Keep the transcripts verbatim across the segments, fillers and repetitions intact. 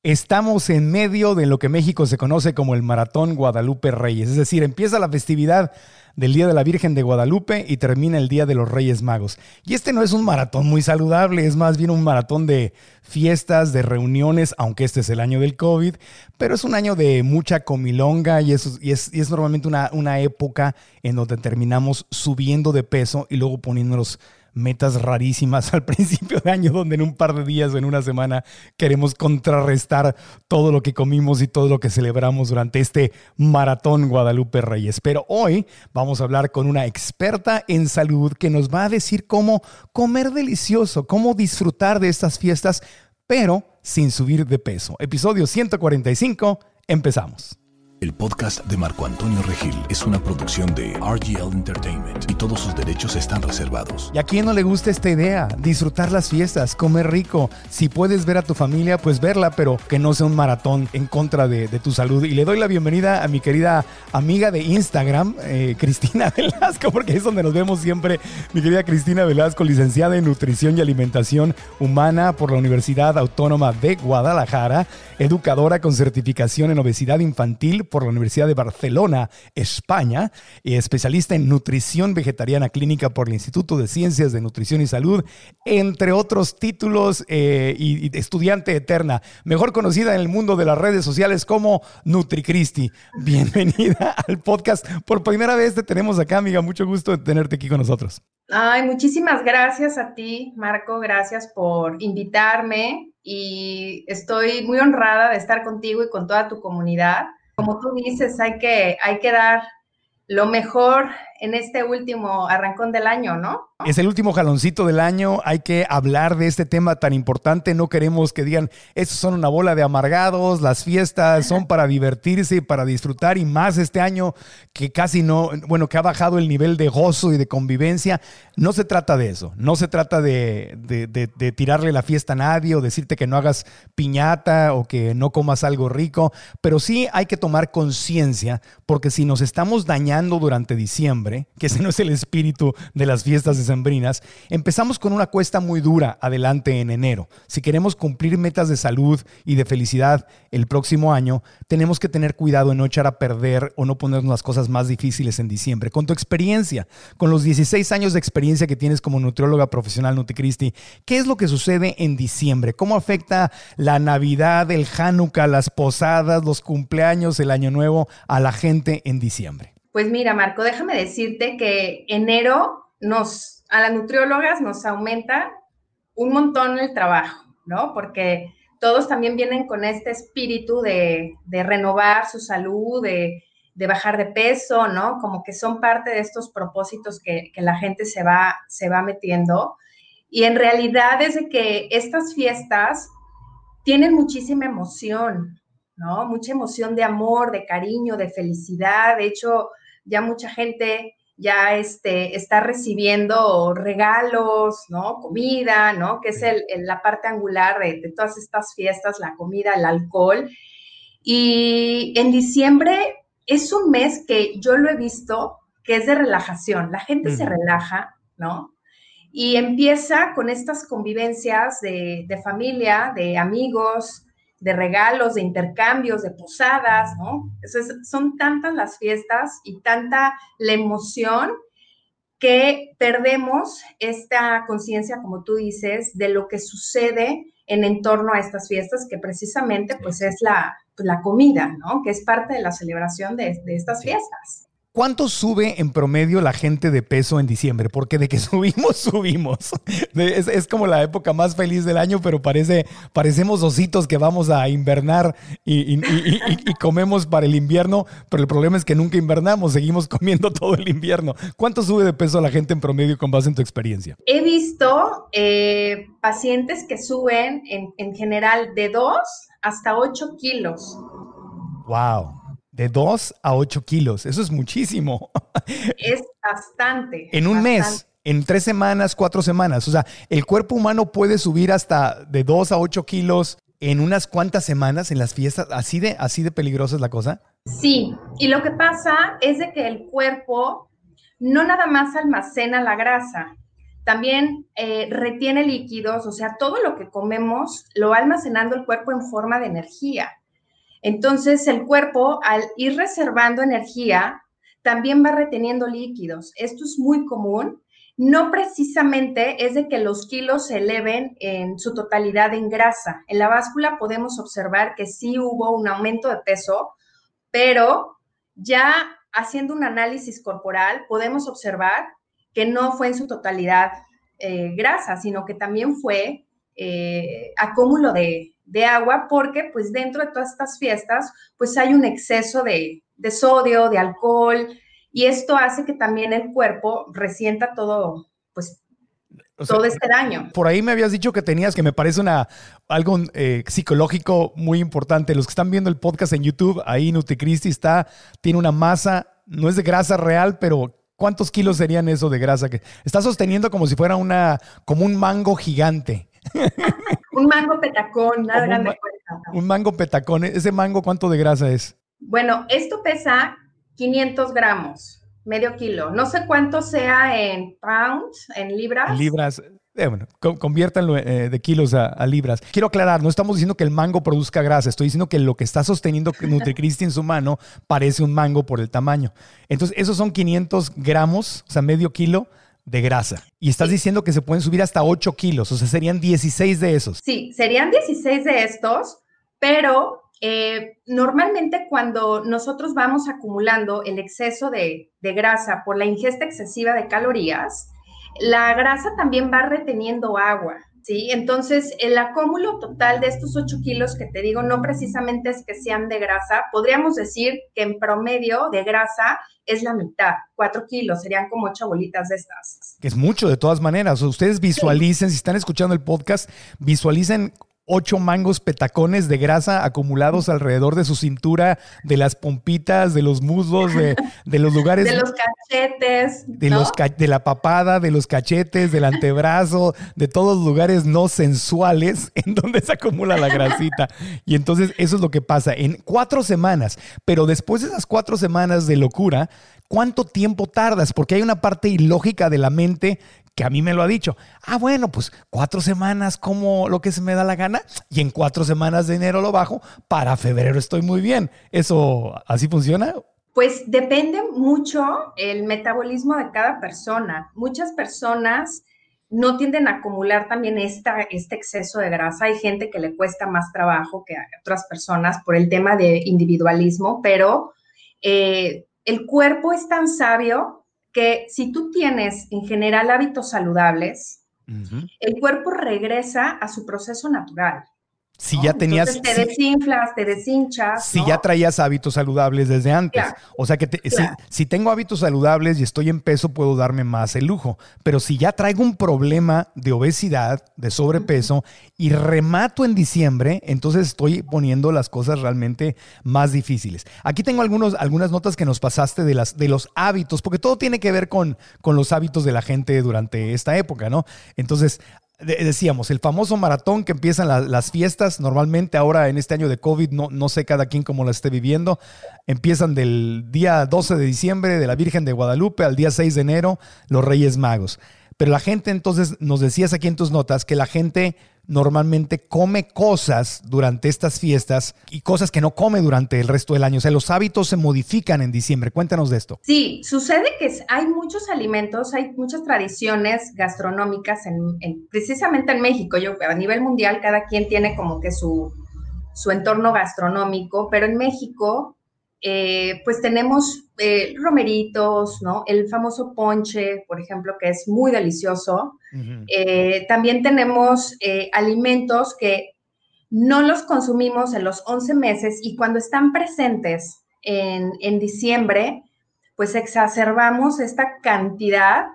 Estamos en medio de lo que México se conoce como el Maratón Guadalupe Reyes. Es decir, empieza la festividad del Día de la Virgen de Guadalupe y termina el Día de los Reyes Magos. Y este no es un maratón muy saludable, es más bien un maratón de fiestas, de reuniones, aunque este es el año del COVID, pero es un año de mucha comilonga y es, y es, y es normalmente una, una época en donde terminamos subiendo de peso y luego poniéndonos metas rarísimas al principio de año, donde en un par de días o en una semana queremos contrarrestar todo lo que comimos y todo lo que celebramos durante este Maratón Guadalupe Reyes. Pero hoy vamos a hablar con una experta en salud que nos va a decir cómo comer delicioso, cómo disfrutar de estas fiestas, pero sin subir de peso. Episodio ciento cuarenta y cinco, empezamos. El podcast de Marco Antonio Regil es una producción de R G L Entertainment y todos sus derechos están reservados. ¿Y a quién no le gusta esta idea? Disfrutar las fiestas, comer rico. Si puedes ver a tu familia, pues verla, pero que no sea un maratón en contra de, de tu salud. Y le doy la bienvenida a mi querida amiga de Instagram, eh, Cristina Velasco, porque es donde nos vemos siempre. Mi querida Cristina Velasco, licenciada en Nutrición y Alimentación Humana por la Universidad Autónoma de Guadalajara, educadora con certificación en obesidad infantil por la Universidad de Barcelona, España, y especialista en nutrición vegetariana clínica por el Instituto de Ciencias de Nutrición y Salud, entre otros títulos, eh, y, y estudiante eterna, mejor conocida en el mundo de las redes sociales como NutriCristi. Bienvenida al podcast. Por primera vez te tenemos acá, amiga. Mucho gusto de tenerte aquí con nosotros. Ay, muchísimas gracias a ti, Marco. Gracias por invitarme y estoy muy honrada de estar contigo y con toda tu comunidad. Como tú dices, hay que, hay que dar lo mejor en este último arrancón del año, ¿no? Es el último jaloncito del año, hay que hablar de este tema tan importante. No queremos que digan, estos son una bola de amargados, las fiestas son para divertirse y para disfrutar, y más este año que casi no, bueno, que ha bajado el nivel de gozo y de convivencia. No se trata de eso, no se trata de, de, de, de tirarle la fiesta a nadie o decirte que no hagas piñata o que no comas algo rico, pero sí hay que tomar conciencia, porque si nos estamos dañando durante diciembre, que ese no es el espíritu de las fiestas de decembrinas, empezamos con una cuesta muy dura adelante en enero. Si queremos cumplir metas de salud y de felicidad el próximo año, tenemos que tener cuidado en no echar a perder o no ponernos las cosas más difíciles en diciembre. Con tu experiencia, con los dieciséis años de experiencia que tienes como nutrióloga profesional, NutriCristi, ¿qué es lo que sucede en diciembre? ¿Cómo afecta la Navidad, el Hanukkah, las posadas, los cumpleaños, el Año Nuevo a la gente en diciembre? Pues mira, Marco, déjame decirte que enero nos, a las nutriólogas nos aumenta un montón el trabajo, ¿no? Porque todos también vienen con este espíritu de, de renovar su salud, de, de bajar de peso, ¿no? Como que son parte de estos propósitos que, que la gente se va, se va metiendo. Y en realidad es de que estas fiestas tienen muchísima emoción, ¿no? Mucha emoción de amor, de cariño, de felicidad. De hecho, ya mucha gente ya este, está recibiendo regalos, ¿no? Comida, ¿no? Que es el, el, la parte angular de, de todas estas fiestas, la comida, el alcohol. Y en diciembre es un mes que yo lo he visto que es de relajación. La gente mm. se relaja, ¿no? Y empieza con estas convivencias de, de familia, de amigos, de regalos, de intercambios, de posadas, ¿no? Eso es, son tantas las fiestas y tanta la emoción que perdemos esta conciencia, como tú dices, de lo que sucede en entorno a estas fiestas, que precisamente pues es la, la comida, ¿no? Que es parte de la celebración de, de estas sí. fiestas. ¿Cuánto sube en promedio la gente de peso en diciembre? Porque de que subimos, subimos. Es, es como la época más feliz del año, pero parece, parecemos ositos que vamos a invernar y, y, y, y, y comemos para el invierno, pero el problema es que nunca invernamos, seguimos comiendo todo el invierno. ¿Cuánto sube de peso la gente en promedio con base en tu experiencia? He visto eh, pacientes que suben en, en general de dos hasta ocho kilos. ¡Wow! De dos a ocho kilos. Eso es muchísimo. Es bastante. En un bastante. mes, en tres semanas, cuatro semanas. O sea, el cuerpo humano puede subir hasta de dos a ocho kilos en unas cuantas semanas en las fiestas. ¿Así de, así de peligrosa es la cosa? Sí. Y lo que pasa es de que el cuerpo no nada más almacena la grasa, también eh, retiene líquidos, o sea, todo lo que comemos lo va almacenando el cuerpo en forma de energía. Entonces, el cuerpo, al ir reservando energía, también va reteniendo líquidos. Esto es muy común. No precisamente es de que los kilos se eleven en su totalidad en grasa. En la báscula podemos observar que sí hubo un aumento de peso, pero ya haciendo un análisis corporal podemos observar que no fue en su totalidad eh, grasa, sino que también fue eh, acúmulo de, de agua, porque pues dentro de todas estas fiestas pues hay un exceso de, de sodio, de alcohol, y esto hace que también el cuerpo resienta todo, pues, o sea, todo este daño. Por ahí me habías dicho que tenías, que me parece una, algo eh, psicológico muy importante. Los que están viendo el podcast en YouTube, ahí NutriCristi está, tiene una masa, no es de grasa real, pero ¿cuántos kilos serían eso de grasa? Que está sosteniendo como si fuera una, como un mango gigante. Un mango petacón, nada grande. Un, un mango petacón. ¿Ese mango cuánto de grasa es? Bueno, esto pesa quinientos gramos, medio kilo. No sé cuánto sea en pounds, en libras. En libras. Eh, bueno, conviértanlo eh, de kilos a, a libras. Quiero aclarar, no estamos diciendo que el mango produzca grasa, estoy diciendo que lo que está sosteniendo NutriCristi en su mano parece un mango por el tamaño. Entonces, esos son quinientos gramos, o sea, medio kilo de grasa. Y estás sí. diciendo que se pueden subir hasta ocho kilos, o sea, serían dieciséis de esos. Sí, serían dieciséis de estos, pero eh, normalmente cuando nosotros vamos acumulando el exceso de, de grasa por la ingesta excesiva de calorías, la grasa también va reteniendo agua, ¿sí? Entonces, el acúmulo total de estos ocho kilos que te digo, no precisamente es que sean de grasa, podríamos decir que en promedio de grasa es la mitad, cuatro kilos, serían como ocho bolitas de estas. Que es mucho de todas maneras. Ustedes visualicen, sí. Si están escuchando el podcast, visualicen ocho mangos petacones de grasa acumulados alrededor de su cintura, de las pompitas, de los muslos, de, de los lugares... De los cachetes, de, ¿no? los, de la papada, de los cachetes, del antebrazo, de todos los lugares no sensuales en donde se acumula la grasita. Y entonces eso es lo que pasa en cuatro semanas. Pero después de esas cuatro semanas de locura, ¿cuánto tiempo tardas? Porque hay una parte ilógica de la mente que a mí me lo ha dicho. Ah, bueno, pues cuatro semanas como lo que se me da la gana y en cuatro semanas de enero lo bajo, para febrero estoy muy bien. ¿Eso así funciona? Pues depende mucho el metabolismo de cada persona. Muchas personas no tienden a acumular también esta, este exceso de grasa. Hay gente que le cuesta más trabajo que a otras personas por el tema de individualismo, pero eh, el cuerpo es tan sabio que si tú tienes en general hábitos saludables, uh-huh. el cuerpo regresa a su proceso natural. Si ¿no? ya tenías... Entonces te desinflas, te deshinchas. Si ¿no? ya traías hábitos saludables desde antes. Claro. O sea que te, claro. si, si tengo hábitos saludables y estoy en peso, puedo darme más el lujo. Pero si ya traigo un problema de obesidad, de sobrepeso, uh-huh. y remato en diciembre, entonces estoy poniendo las cosas realmente más difíciles. Aquí tengo algunos, algunas notas que nos pasaste de, las, de los hábitos, porque todo tiene que ver con, con los hábitos de la gente durante esta época, ¿no? Entonces... Decíamos, el famoso maratón que empiezan la, las fiestas, normalmente ahora en este año de COVID, no, no sé cada quien cómo la esté viviendo, empiezan del día doce de diciembre de la Virgen de Guadalupe al día seis de enero, los Reyes Magos. Pero la gente entonces, nos decías aquí en tus notas, que la gente normalmente come cosas durante estas fiestas y cosas que no come durante el resto del año. O sea, los hábitos se modifican en diciembre. Cuéntanos de esto. Sí, sucede que hay muchos alimentos, hay muchas tradiciones gastronómicas, en, en, precisamente en México. Yo, a nivel mundial, cada quien tiene como que su, su entorno gastronómico, pero en México... Eh, pues tenemos eh, romeritos, ¿no? El famoso ponche, por ejemplo, que es muy delicioso. Uh-huh. Eh, también tenemos eh, alimentos que no los consumimos en los once meses y cuando están presentes en, en diciembre, pues exacerbamos esta cantidad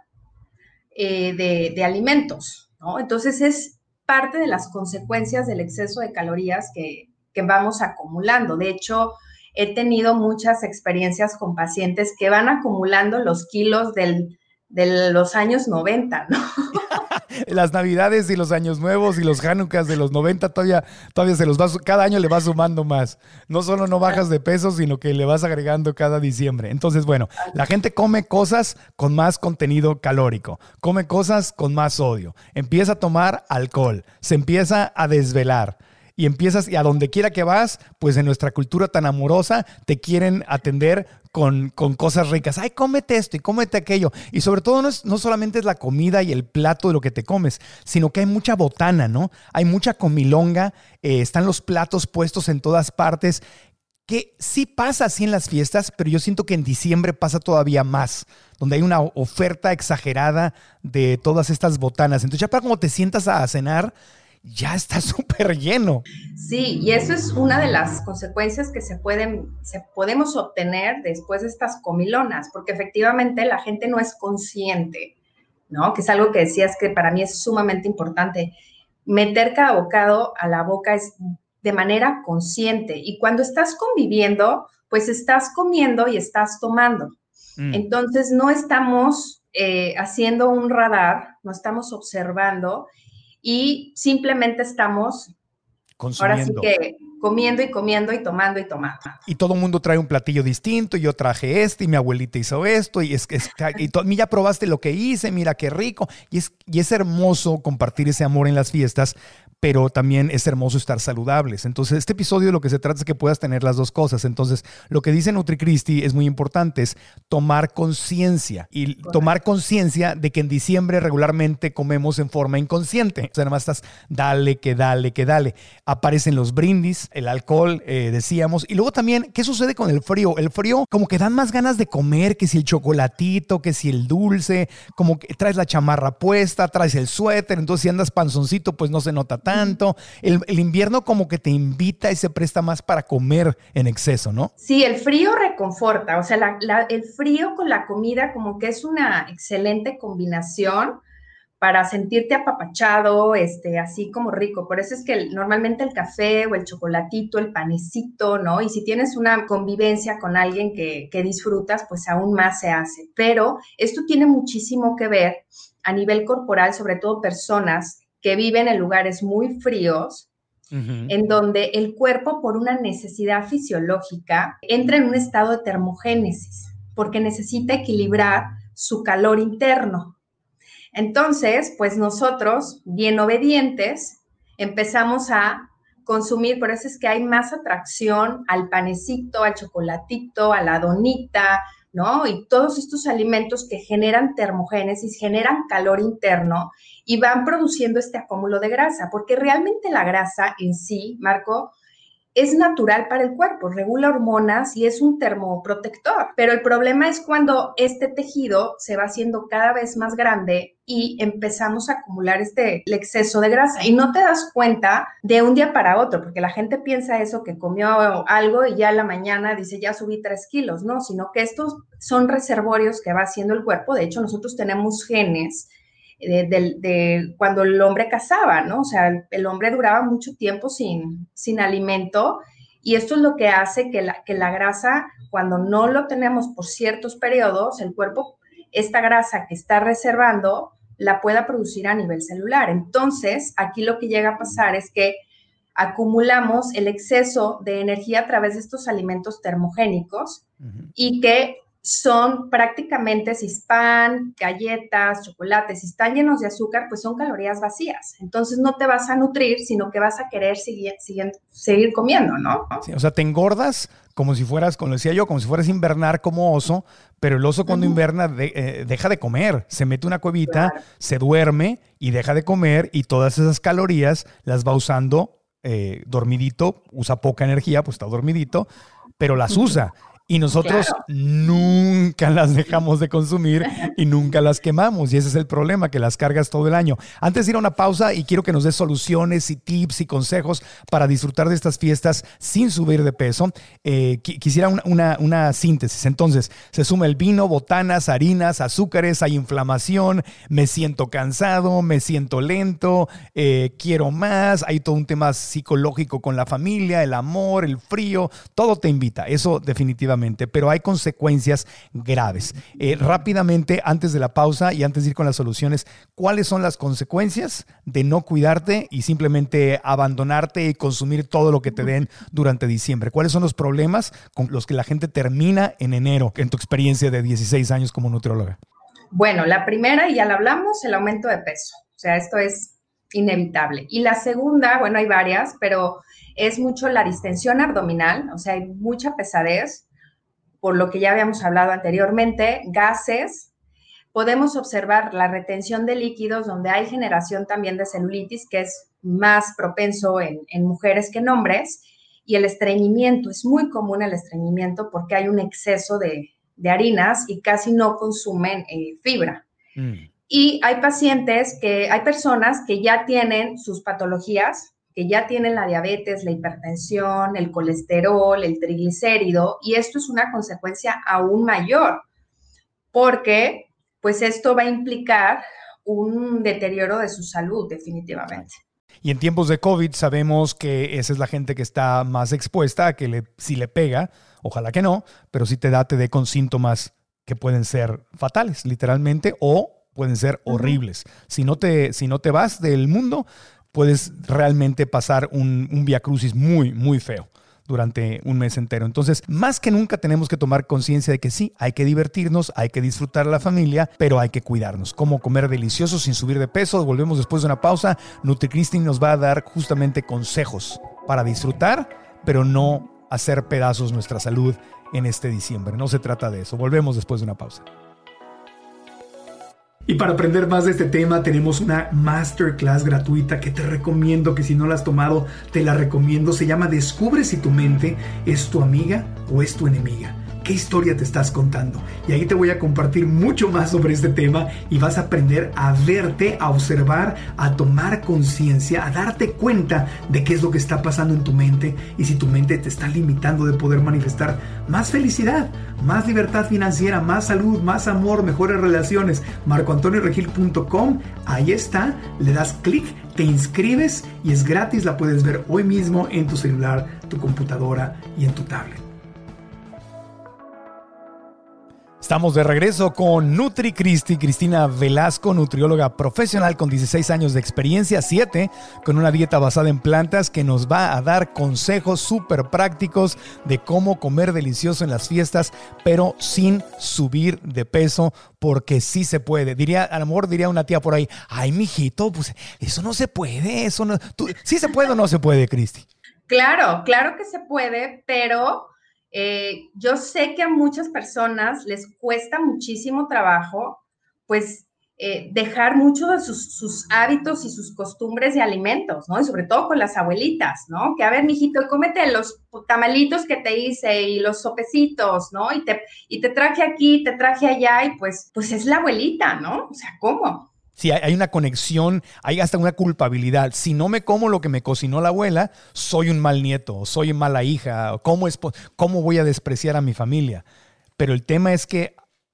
eh, de, de alimentos, ¿no? Entonces es parte de las consecuencias del exceso de calorías que, que vamos acumulando. De hecho, he tenido muchas experiencias con pacientes que van acumulando los kilos del, de los años noventa, ¿no? Las Navidades y los Años Nuevos y los Hanukkahs de los noventa todavía, todavía se los va, cada año le va sumando más. No solo no bajas de peso, sino que le vas agregando cada diciembre. Entonces, bueno, la gente come cosas con más contenido calórico, come cosas con más sodio, empieza a tomar alcohol, se empieza a desvelar. Y empiezas, y a donde quiera que vas, pues en nuestra cultura tan amorosa, te quieren atender con, con cosas ricas. Ay, cómete esto y cómete aquello. Y sobre todo no, es, no solamente es la comida y el plato de lo que te comes, sino que hay mucha botana, ¿no? Hay mucha comilonga, eh, están los platos puestos en todas partes, que sí pasa así en las fiestas, pero yo siento que en diciembre pasa todavía más, donde hay una oferta exagerada de todas estas botanas. Entonces ya para cuando te sientas a cenar, ya está súper lleno. Sí, y eso es una de las consecuencias que se pueden, se podemos obtener después de estas comilonas, porque efectivamente la gente no es consciente, ¿no? Que es algo que decías que para mí es sumamente importante. Meter cada bocado a la boca es de manera consciente, y cuando estás conviviendo, pues estás comiendo y estás tomando. Mm. Entonces no estamos eh, haciendo un radar, no estamos observando, y simplemente estamos consumiendo. Ahora sí que comiendo y comiendo y tomando y tomando. Y todo el mundo trae un platillo distinto, y yo traje este, y mi abuelita hizo esto, y es que ya probaste lo que hice, mira qué rico. Y es, y es hermoso compartir ese amor en las fiestas, pero también es hermoso estar saludables. Entonces, este episodio de lo que se trata es que puedas tener las dos cosas. Entonces, lo que dice NutriCristi es muy importante, es tomar conciencia. Y Correcto. Tomar conciencia de que en diciembre regularmente comemos en forma inconsciente. O sea, nada más estás dale, que dale, que dale. Aparecen los brindis, el alcohol, eh, decíamos. Y luego también, ¿qué sucede con el frío? El frío como que dan más ganas de comer, que si el chocolatito, que si el dulce, como que traes la chamarra puesta, traes el suéter. Entonces, si andas panzoncito, pues no se nota tanto. El, el invierno como que te invita y se presta más para comer en exceso, ¿no? Sí, el frío reconforta, o sea, la, la, el frío con la comida como que es una excelente combinación para sentirte apapachado, este, así como rico. Por eso es que el, normalmente el café o el chocolatito, el panecito, ¿no? Y si tienes una convivencia con alguien que, que disfrutas, pues aún más se hace. Pero esto tiene muchísimo que ver a nivel corporal, sobre todo personas que viven en lugares muy fríos, uh-huh. en donde el cuerpo, por una necesidad fisiológica, entra en un estado de termogénesis, porque necesita equilibrar su calor interno. Entonces, pues nosotros, bien obedientes, empezamos a consumir, por eso es que hay más atracción al panecito, al chocolatito, a la donita, ¿no? Y todos estos alimentos que generan termogénesis, generan calor interno y van produciendo este acúmulo de grasa, porque realmente la grasa en sí, Marco, es natural para el cuerpo, regula hormonas y es un termoprotector. Pero el problema es cuando este tejido se va haciendo cada vez más grande y empezamos a acumular este el exceso de grasa. Y no te das cuenta de un día para otro, porque la gente piensa eso, que comió algo y ya a la mañana dice, ya subí tres kilos. No, sino que estos son reservorios que va haciendo el cuerpo. De hecho, nosotros tenemos genes De, de, de cuando el hombre cazaba, ¿no? O sea, el, el hombre duraba mucho tiempo sin, sin alimento, y esto es lo que hace que la, que la grasa, cuando no lo tenemos por ciertos periodos, el cuerpo, esta grasa que está reservando, la pueda producir a nivel celular. Entonces, aquí lo que llega a pasar es que acumulamos el exceso de energía a través de estos alimentos termogénicos, uh-huh. y que son prácticamente, si pan, galletas, chocolates, si están llenos de azúcar, pues son calorías vacías. Entonces no te vas a nutrir, sino que vas a querer seguir, seguir, seguir comiendo, ¿no? Sí, o sea, te engordas como si fueras, como decía yo, como si fueras a invernar como oso, pero el oso cuando uh-huh. inverna de, eh, deja de comer, se mete una cuevita, claro. se duerme y deja de comer, y todas esas calorías las va usando eh, dormidito, usa poca energía, pues está dormidito, pero las uh-huh. usa. Y nosotros claro. nunca las dejamos de consumir y nunca las quemamos. Y ese es el problema, que las cargas todo el año. Antes de ir a una pausa, y quiero que nos des soluciones y tips y consejos para disfrutar de estas fiestas sin subir de peso, eh, qu- quisiera una, una, una síntesis. Entonces, se suma el vino, botanas, harinas, azúcares, hay inflamación, me siento cansado, me siento lento, eh, quiero más, hay todo un tema psicológico con la familia, el amor, el frío, todo te invita. Eso definitivamente. definitivamente, pero hay consecuencias graves. Eh, rápidamente, antes de la pausa y antes de ir con las soluciones, ¿cuáles son las consecuencias de no cuidarte y simplemente abandonarte y consumir todo lo que te den durante diciembre? ¿Cuáles son los problemas con los que la gente termina en enero, en tu experiencia de dieciséis años como nutrióloga? Bueno, la primera, y ya la hablamos, el aumento de peso. O sea, esto es inevitable. Y la segunda, bueno, hay varias, pero es mucho la distensión abdominal, o sea, hay mucha pesadez, por lo que ya habíamos hablado anteriormente, gases. Podemos observar la retención de líquidos, donde hay generación también de celulitis, que es más propenso en, en mujeres que en hombres, y el estreñimiento. Es muy común el estreñimiento porque hay un exceso de, de harinas y casi no consumen eh, fibra. Mm. Y hay pacientes que, hay personas que ya tienen sus patologías, que ya tienen la diabetes, la hipertensión, el colesterol, el triglicérido, y esto es una consecuencia aún mayor, porque pues esto va a implicar un deterioro de su salud definitivamente. Y en tiempos de COVID sabemos que esa es la gente que está más expuesta a que le, si le pega, ojalá que no, pero si te da, te dé con síntomas que pueden ser fatales, literalmente, o pueden ser horribles. Uh-huh. Si no te, si no te vas del mundo, puedes realmente pasar un, un viacrucis muy, muy feo durante un mes entero. Entonces, más que nunca tenemos que tomar conciencia de que sí, hay que divertirnos, hay que disfrutar a la familia, pero hay que cuidarnos. Cómo comer delicioso sin subir de peso. Volvemos después de una pausa. NutriCristy nos va a dar justamente consejos para disfrutar, pero no hacer pedazos nuestra salud en este diciembre. No se trata de eso. Volvemos después de una pausa. Y para aprender más de este tema tenemos una masterclass gratuita que te recomiendo, que si no la has tomado te la recomiendo. Se llama Descubre si tu mente es tu amiga o es tu enemiga. ¿Qué historia te estás contando? Y ahí te voy a compartir mucho más sobre este tema y vas a aprender a verte, a observar, a tomar conciencia, a darte cuenta de qué es lo que está pasando en tu mente y si tu mente te está limitando de poder manifestar más felicidad, más libertad financiera, más salud, más amor, mejores relaciones. marco antonio regil punto com, ahí está, le das clic, te inscribes y es gratis, la puedes ver hoy mismo en tu celular, tu computadora y en tu tablet. Estamos de regreso con NutriCristy, Cristina Velasco, nutrióloga profesional con dieciséis años de experiencia, siete, con una dieta basada en plantas que nos va a dar consejos súper prácticos de cómo comer delicioso en las fiestas, pero sin subir de peso, porque sí se puede. Diría, a lo mejor diría una tía por ahí, ay, mijito, pues eso no se puede, eso no. ¿Tú, ¿sí se puede o no se puede, Cristi? Claro, claro que se puede, pero Eh, yo sé que a muchas personas les cuesta muchísimo trabajo, pues, eh, dejar mucho de sus, sus hábitos y sus costumbres de alimentos, ¿no? Y sobre todo con las abuelitas, ¿no? Que a ver, mijito, cómete los tamalitos que te hice y los sopecitos, ¿no? Y te, y te traje aquí, te traje allá y pues, pues es la abuelita, ¿no? O sea, ¿cómo? Sí, hay una conexión, hay hasta una culpabilidad. Si no me como lo que me cocinó la abuela, soy un mal nieto, soy mala hija. ¿Cómo, es, cómo voy a despreciar a mi familia? Pero el tema es que,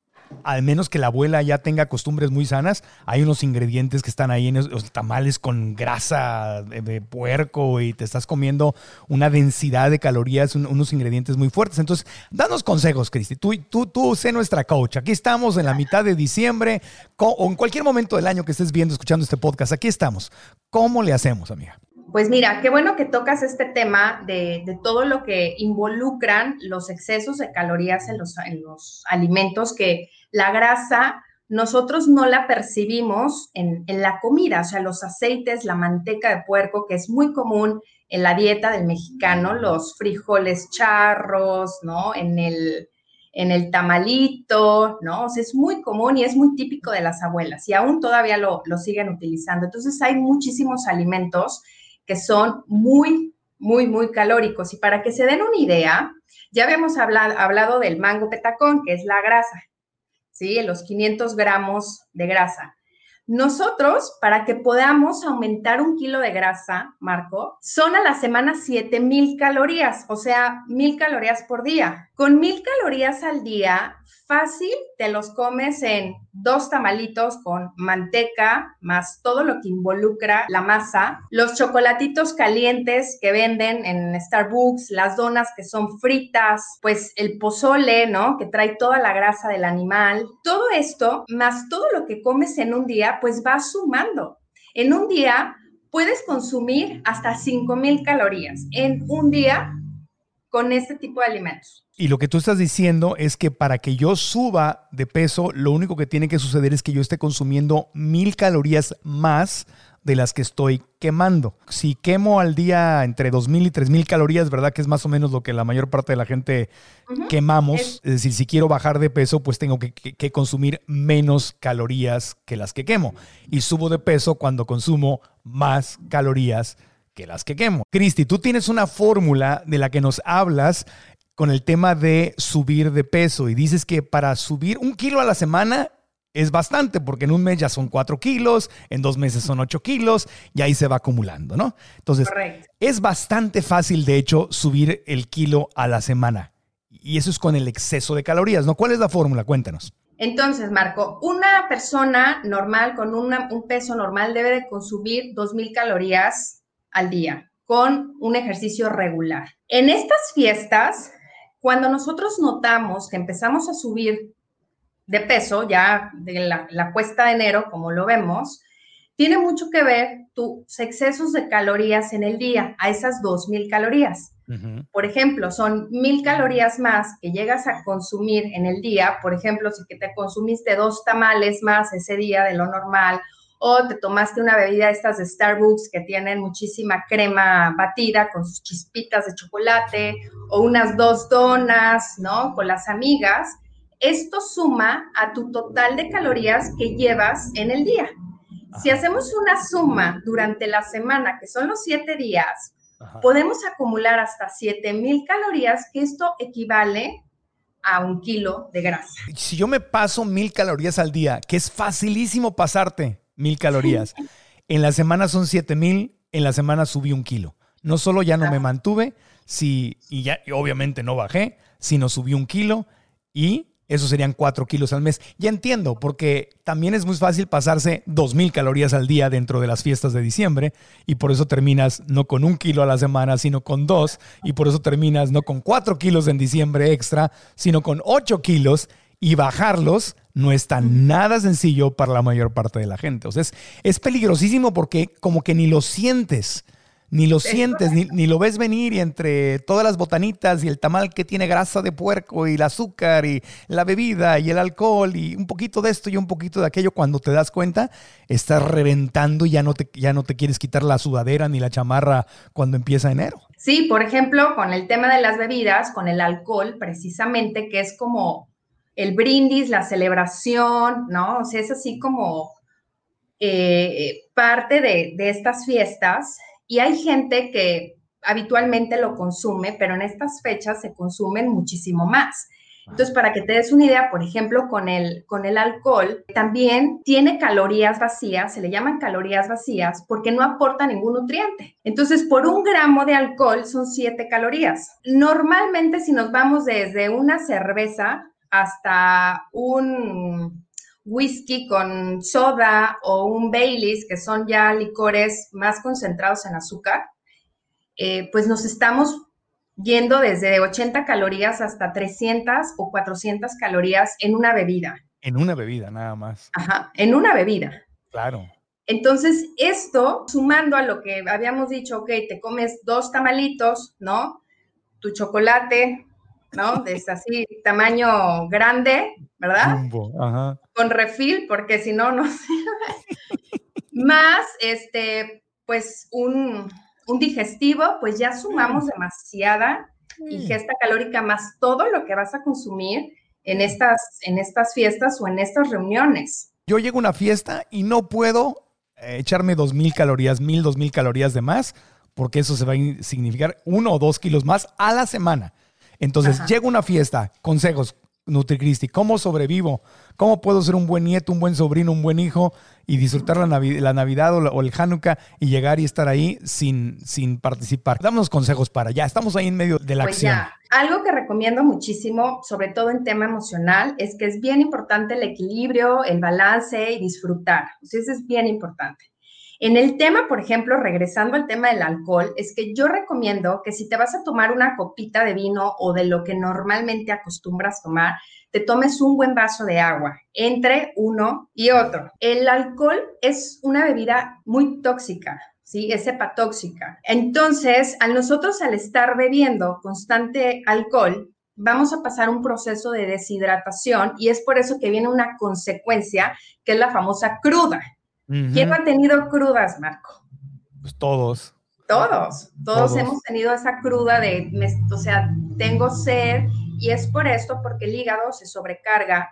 al menos que la abuela ya tenga costumbres muy sanas, hay unos ingredientes que están ahí en los tamales con grasa de, de puerco y te estás comiendo una densidad de calorías, un, unos ingredientes muy fuertes. Entonces, danos consejos, Cristi. Tú, tú, tú sé nuestra coach. Aquí estamos en la mitad de diciembre o en cualquier momento del año que estés viendo, escuchando este podcast. Aquí estamos. ¿Cómo le hacemos, amiga? Pues mira, qué bueno que tocas este tema de, de todo lo que involucran los excesos de calorías en los, en los alimentos, que la grasa nosotros no la percibimos en, en la comida, o sea, los aceites, la manteca de puerco, que es muy común en la dieta del mexicano, los frijoles charros, ¿no? En el, en el tamalito, ¿no? O sea, es muy común y es muy típico de las abuelas y aún todavía lo, lo siguen utilizando. Entonces, hay muchísimos alimentos que son muy, muy, muy calóricos. Y para que se den una idea, ya habíamos hablado, hablado del mango petacón, que es la grasa, ¿sí? Los quinientos gramos de grasa. Nosotros, para que podamos aumentar un kilo de grasa, Marco, son a la semana siete mil calorías, o sea, mil calorías por día. Con mil calorías al día, fácil te los comes en dos tamalitos con manteca, más todo lo que involucra la masa, los chocolatitos calientes que venden en Starbucks, las donas que son fritas, pues el pozole, ¿no? Que trae toda la grasa del animal. Todo esto, más todo lo que comes en un día, pues va sumando. En un día puedes consumir hasta cinco mil calorías en un día con este tipo de alimentos. Y lo que tú estás diciendo es que para que yo suba de peso, lo único que tiene que suceder es que yo esté consumiendo mil calorías más de las que estoy quemando. Si quemo al día entre dos mil y tres mil calorías, ¿verdad? Que es más o menos lo que la mayor parte de la gente uh-huh. quemamos. Es, es decir, si quiero bajar de peso, pues tengo que, que, que consumir menos calorías que las que quemo. Y subo de peso cuando consumo más calorías que las que quemo. Cristi, tú tienes una fórmula de la que nos hablas con el tema de subir de peso y dices que para subir un kilo a la semana es bastante, porque en un mes ya son cuatro kilos, en dos meses son ocho kilos y ahí se va acumulando, ¿no? Entonces, correcto. Es bastante fácil, de hecho, subir el kilo a la semana. Y eso es con el exceso de calorías, ¿no? ¿Cuál es la fórmula? Cuéntanos. Entonces, Marco, una persona normal con una, un peso normal debe de consumir dos mil calorías al día con un ejercicio regular. En estas fiestas, cuando nosotros notamos que empezamos a subir de peso, ya de la, la cuesta de enero, como lo vemos, tiene mucho que ver tus excesos de calorías en el día, a esas dos mil calorías. Uh-huh. Por ejemplo, son mil calorías más que llegas a consumir en el día. Por ejemplo, si que te consumiste dos tamales más ese día de lo normal, o te tomaste una bebida de estas de Starbucks que tienen muchísima crema batida con sus chispitas de chocolate, o unas dos donas, ¿no? Con las amigas. Esto suma a tu total de calorías que llevas en el día. Ajá. Si hacemos una suma durante la semana, que son los siete días, ajá, podemos acumular hasta siete mil calorías, que esto equivale a un kilo de grasa. Si yo me paso mil calorías al día, que es facilísimo pasarte mil calorías, en la semana son siete mil, en la semana subí un kilo. No solo ya no me mantuve, si, y, ya, y obviamente no bajé, sino subí un kilo y eso serían cuatro kilos al mes. Ya entiendo, porque también es muy fácil pasarse dos mil calorías al día dentro de las fiestas de diciembre y por eso terminas no con un kilo a la semana, sino con dos, y por eso terminas no con cuatro kilos en diciembre extra, sino con ocho kilos, y bajarlos no es tan nada sencillo para la mayor parte de la gente. O sea, es, es peligrosísimo porque como que ni lo sientes. Ni lo sientes, ni, ni lo ves venir, y entre todas las botanitas y el tamal que tiene grasa de puerco y el azúcar y la bebida y el alcohol y un poquito de esto y un poquito de aquello, cuando te das cuenta, estás reventando y ya no te, ya no te quieres quitar la sudadera ni la chamarra cuando empieza enero. Sí, por ejemplo, con el tema de las bebidas, con el alcohol precisamente, que es como el brindis, la celebración, ¿no? O sea, es así como eh, parte de, de estas fiestas. Y hay gente que habitualmente lo consume, pero en estas fechas se consumen muchísimo más. Entonces, para que te des una idea, por ejemplo, con el, con el alcohol, también tiene calorías vacías, se le llaman calorías vacías, porque no aporta ningún nutriente. Entonces, por un gramo de alcohol son siete calorías. Normalmente, si nos vamos desde una cerveza hasta un whisky con soda o un Baileys, que son ya licores más concentrados en azúcar, eh, pues nos estamos yendo desde ochenta calorías hasta trescientas o cuatrocientas calorías en una bebida. En una bebida, nada más. Ajá, en una bebida. Claro. Entonces, esto, sumando a lo que habíamos dicho, ok, te comes dos tamalitos, ¿no? Tu chocolate, ¿no? De así, tamaño grande, ¿verdad? Jumbo, ajá. Con refil, porque si no, no sirve. Más, este, pues, un, un digestivo, pues ya sumamos demasiada ingesta calórica, más todo lo que vas a consumir en estas, en estas fiestas o en estas reuniones. Yo llego a una fiesta y no puedo eh, echarme dos mil calorías, mil, dos mil calorías de más, porque eso se va a significar uno o dos kilos más a la semana. Entonces, ajá, llego a una fiesta, consejos, NutriCristi? ¿Cómo sobrevivo? ¿Cómo puedo ser un buen nieto, un buen sobrino, un buen hijo y disfrutar la, Navi- la Navidad o, la- o el Hanukkah y llegar y estar ahí sin, sin participar? Dame unos consejos para ya. Estamos ahí en medio de la Pues acción. ya, algo que recomiendo muchísimo, sobre todo en tema emocional, es que es bien importante el equilibrio, el balance y disfrutar. O sea, eso es bien importante. En el tema, por ejemplo, regresando al tema del alcohol, es que yo recomiendo que si te vas a tomar una copita de vino o de lo que normalmente acostumbras tomar, te tomes un buen vaso de agua entre uno y otro. El alcohol es una bebida muy tóxica, ¿sí? Es hepatóxica. Entonces, a nosotros al estar bebiendo constante alcohol, vamos a pasar un proceso de deshidratación y es por eso que viene una consecuencia que es la famosa cruda. Uh-huh. ¿Quién no ha tenido crudas, Marco? Pues todos. Todos, todos, Todos hemos tenido esa cruda de, me, o sea, tengo sed y es por esto, porque el hígado se sobrecarga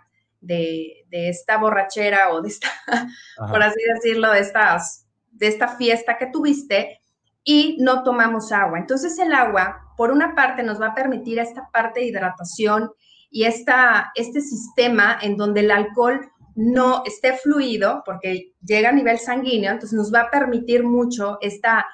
de, de esta borrachera o de esta, Ajá. por así decirlo, de, estas, de esta fiesta que tuviste y no tomamos agua. Entonces el agua, por una parte, nos va a permitir esta parte de hidratación y esta, este sistema en donde el alcohol no esté fluido, porque llega a nivel sanguíneo, entonces nos va a permitir mucho esta,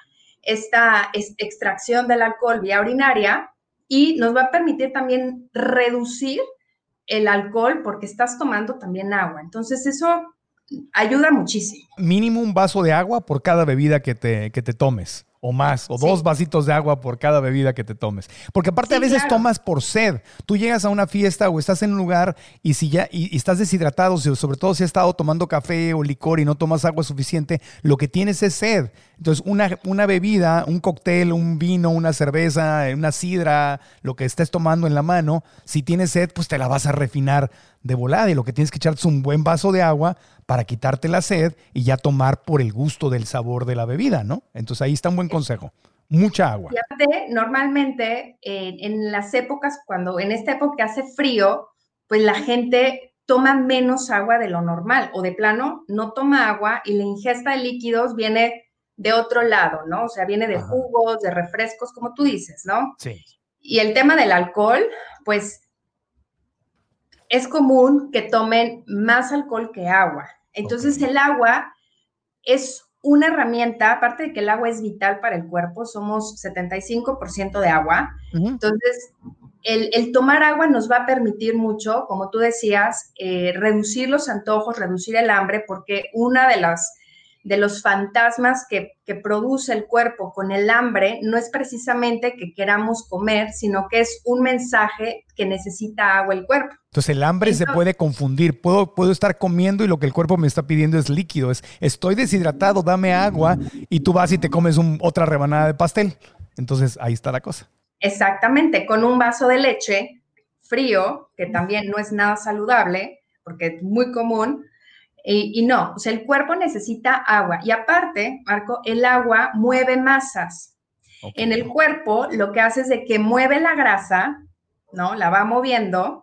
esta extracción del alcohol vía urinaria y nos va a permitir también reducir el alcohol porque estás tomando también agua. Entonces eso ayuda muchísimo. Mínimo un vaso de agua por cada bebida que te, que te tomes. O más, o sí. dos vasitos de agua por cada bebida que te tomes. Porque aparte sí, a veces claro. tomas por sed. Tú llegas a una fiesta o estás en un lugar y si ya y, y estás deshidratado, sobre todo si has estado tomando café o licor y no tomas agua suficiente, lo que tienes es sed. Entonces una, una bebida, un cóctel, un vino, una cerveza, una sidra, lo que estés tomando en la mano, si tienes sed, pues te la vas a refinar de volada y lo que tienes que echar es un buen vaso de agua para quitarte la sed y ya tomar por el gusto del sabor de la bebida, ¿no? Entonces ahí está un buen consejo. Mucha agua. Y aparte, normalmente eh, en las épocas, cuando en esta época hace frío, pues la gente toma menos agua de lo normal o de plano no toma agua y la ingesta de líquidos viene de otro lado, ¿no? O sea, viene de Ajá. jugos, de refrescos, como tú dices, ¿no? Sí. Y el tema del alcohol, pues es común que tomen más alcohol que agua. Entonces, okay. el agua es una herramienta, aparte de que el agua es vital para el cuerpo, somos setenta y cinco por ciento de agua. Uh-huh. Entonces, el, el tomar agua nos va a permitir mucho, como tú decías, eh, reducir los antojos, reducir el hambre, porque una de las de los fantasmas que, que produce el cuerpo con el hambre no es precisamente que queramos comer, sino que es un mensaje que necesita agua el cuerpo. Entonces el hambre Entonces, se puede confundir. Puedo, puedo estar comiendo y lo que el cuerpo me está pidiendo es líquido. Es, estoy deshidratado, dame agua y tú vas y te comes un, otra rebanada de pastel. Entonces ahí está la cosa. Exactamente, con un vaso de leche frío, que también no es nada saludable, porque es muy común, Y, y no, o sea, el cuerpo necesita agua. Y aparte, Marco, el agua mueve masas. Okay. En el cuerpo lo que hace es de que mueve la grasa, ¿no? La va moviendo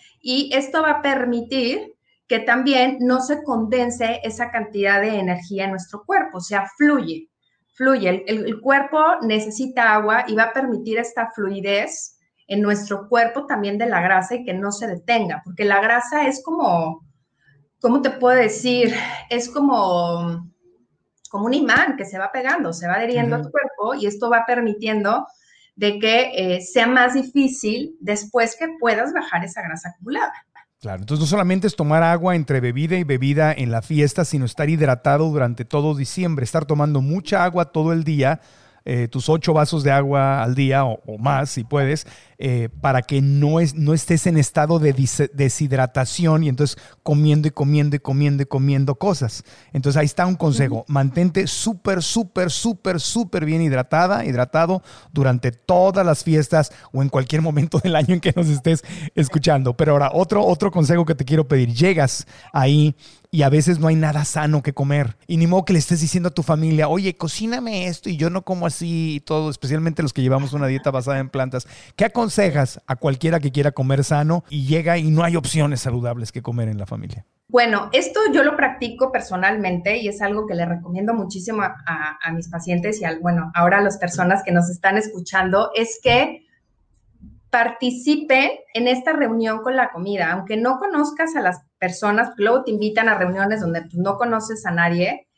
y esto va a permitir que también no se condense esa cantidad de energía en nuestro cuerpo, o sea, fluye, fluye. El, el, el cuerpo necesita agua y va a permitir esta fluidez en nuestro cuerpo también de la grasa y que no se detenga, porque la grasa es como... ¿Cómo te puedo decir? Es como, como un imán que se va pegando, se va adheriendo uh-huh. a tu cuerpo y esto va permitiendo de que eh, sea más difícil después que puedas bajar esa grasa acumulada. Claro, entonces no solamente es tomar agua entre bebida y bebida en la fiesta, sino estar hidratado durante todo diciembre, estar tomando mucha agua todo el día, eh, tus ocho vasos de agua al día o, o más si puedes, eh, para que no, es, no estés en estado de dis- deshidratación y entonces comiendo y comiendo y comiendo y comiendo cosas. Entonces ahí está un consejo, uh-huh. mantente súper, súper, súper, súper bien hidratada, hidratado durante todas las fiestas o en cualquier momento del año en que nos estés escuchando. Pero ahora, otro, otro consejo que te quiero pedir, llegas ahí y a veces no hay nada sano que comer. Y ni modo que le estés diciendo a tu familia, oye, cocíname esto y yo no como así y todo, especialmente los que llevamos una dieta basada en plantas. ¿Qué aconsejas a cualquiera que quiera comer sano y llega y no hay opciones saludables que comer en la familia? Bueno, esto yo lo practico personalmente y es algo que le recomiendo muchísimo a, a, a mis pacientes y al, bueno, ahora a las personas que nos están escuchando, es que participe en esta reunión con la comida, aunque no conozcas a las personas, luego te invitan a reuniones donde pues, no conoces a nadie,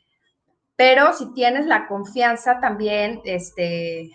pero si tienes la confianza también este,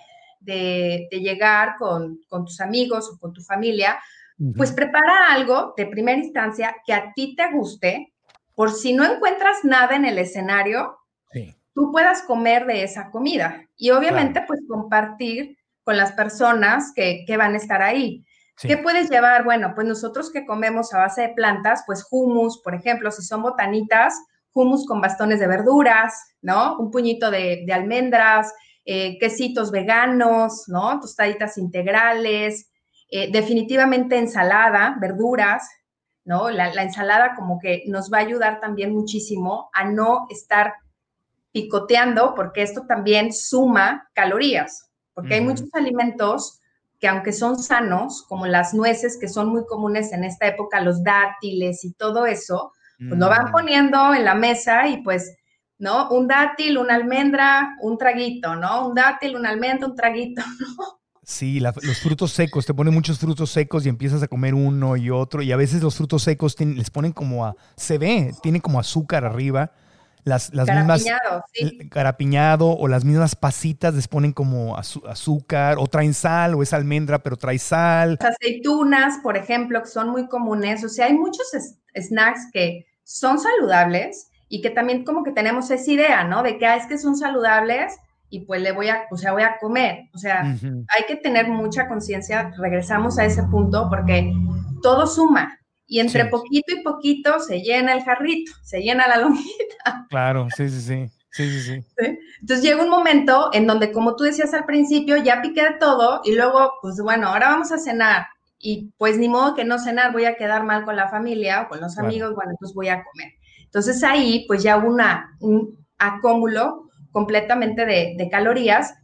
de, de llegar con, con tus amigos o con tu familia, uh-huh. pues prepara algo de primera instancia que a ti te guste, por si no encuentras nada en el escenario, sí. tú puedas comer de esa comida y obviamente claro. pues compartir con las personas que, que van a estar ahí. Sí. ¿Qué puedes llevar? Bueno, pues nosotros que comemos a base de plantas, pues hummus, por ejemplo, si son botanitas, hummus con bastones de verduras, ¿no? Un puñito de, de almendras, eh, quesitos veganos, ¿no? Tostaditas integrales, eh, definitivamente ensalada, verduras, ¿no? La, la ensalada como que nos va a ayudar también muchísimo a no estar picoteando, porque esto también suma calorías, porque uh-huh. hay muchos alimentos que aunque son sanos, como las nueces, que son muy comunes en esta época, los dátiles y todo eso, pues mm. lo van poniendo en la mesa y pues, ¿no? Un dátil, una almendra, un traguito, ¿no? Un dátil, una almendra, un traguito, ¿no? Sí, la, los frutos secos, te ponen muchos frutos secos y empiezas a comer uno y otro, y a veces los frutos secos tienen, les ponen como a, se ve, tienen como azúcar arriba. Las, las mismas sí. carapiñado o las mismas pasitas les ponen como azu- azúcar o traen sal o es almendra pero trae sal. Las aceitunas, por ejemplo, que son muy comunes, o sea, hay muchos es- snacks que son saludables y que también como que tenemos esa idea, ¿no? De que ah, es que son saludables y pues le voy a, o sea, voy a comer. O sea, uh-huh. hay que tener mucha conciencia, regresamos a ese punto porque todo suma. Y entre sí. poquito y poquito se llena el jarrito, se llena la lonjita. Claro, sí, sí, sí, sí, sí, sí. ¿Sí? Entonces llega un momento en donde, como tú decías al principio, ya piqué de todo y luego, pues bueno, ahora vamos a cenar. Y pues ni modo que no cenar, voy a quedar mal con la familia o con los amigos, claro. bueno, entonces voy a comer. Entonces ahí pues ya hubo una, un acúmulo completamente de, de calorías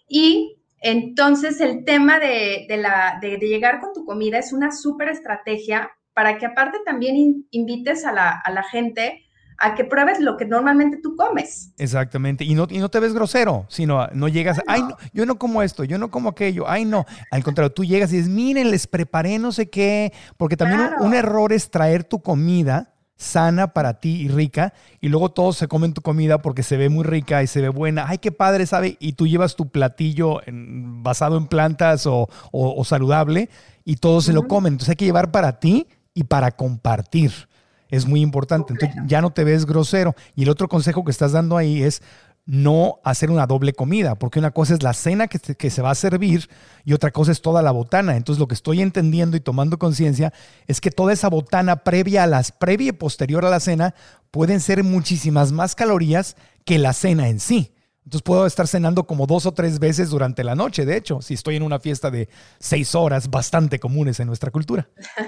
y entonces el tema de, de, la, de, de llegar con tu comida es una súper estrategia para que aparte también in, invites a la, a la gente a que pruebes lo que normalmente tú comes. Exactamente, y no, y no te ves grosero, sino no llegas, no. ay, no, yo no como esto, yo no como aquello, ay, no. Al contrario, tú llegas y dices, miren, les preparé no sé qué, porque también claro. un, un error es traer tu comida sana para ti y rica, y luego todos se comen tu comida porque se ve muy rica y se ve buena, ay, qué padre, ¿sabe? Y tú llevas tu platillo en, basado en plantas o, o, o saludable, y todos uh-huh. se lo comen, entonces hay que llevar para ti y para compartir. Es muy importante. Entonces ya no te ves grosero. Y el otro consejo que estás dando ahí es no hacer una doble comida, porque una cosa es la cena que, te, que se va a servir y otra cosa es toda la botana. Entonces lo que estoy entendiendo y tomando conciencia es que toda esa botana previa a las previa y posterior a la cena pueden ser muchísimas más calorías que la cena en sí. Entonces puedo estar cenando como dos o tres veces durante la noche, de hecho, si estoy en una fiesta de seis horas, bastante comunes en nuestra cultura.